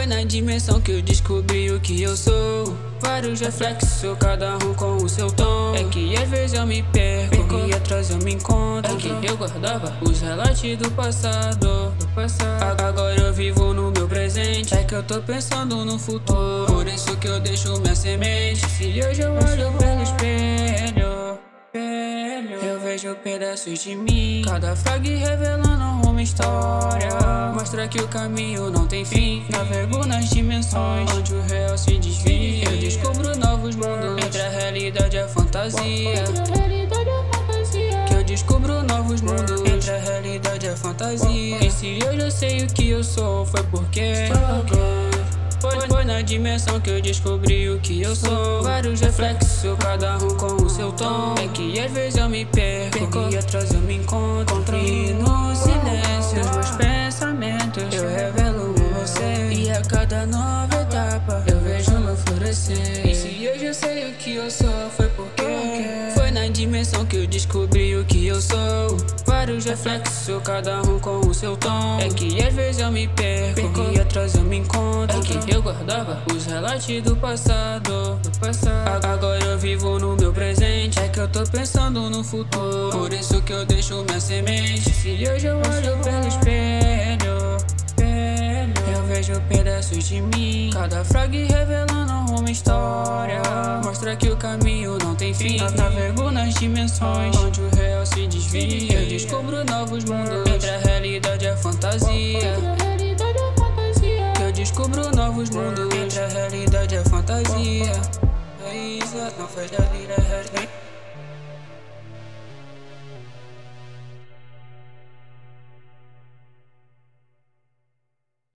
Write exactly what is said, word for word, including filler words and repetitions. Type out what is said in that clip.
na dimensão que eu descobri o que eu sou. Vários reflexos, cada um com o seu tom. É que às vezes eu me perco e atrás eu me encontro. É que eu guardava os relatos do passado, do passado. Agora eu vivo no meu presente. É que eu tô pensando no futuro. Por isso que eu deixo minha semente. Se hoje eu olho pelo espelho, eu vejo pedaços de mim. Cada frag revelando uma história. Mostra que o caminho não tem fim. Navego nas dimensões onde o real se desvia. Eu descubro novos mundos entre a realidade e a fantasia. Que eu descubro novos mundos entre a realidade e a fantasia. E se hoje eu sei o que eu sou, foi porque Foi, foi na dimensão que eu descobri o que eu sou. Vários reflexos, cada um com o seu tom. É que às vezes eu me perco e atrás eu me encontro. E no silêncio dos meus pensamentos eu revelo você. E a cada nova etapa eu vejo meu florescer. E se hoje eu sei o que eu sou, foi porque Foi na dimensão que eu descobri o que eu sou. Vários reflexos, cada um com o seu tom. É que às vezes eu me perco e atrás eu me encontro. É que eu guardava os relatos do passado, do passado. Agora eu vivo no meu presente. É que eu tô pensando no futuro. Por isso que eu deixo minha semente. Se hoje eu olho pelo espelho, eu vejo pedaços de mim. Cada frag revelando uma história. Mostra que o caminho não tem fim. Navego nas dimensões onde o real se desvia. Eu descubro novos mundos entre a realidade e a fantasia. Que eu descubro novos mundos entre a realidade e a fantasia. É isso, não faz da vida.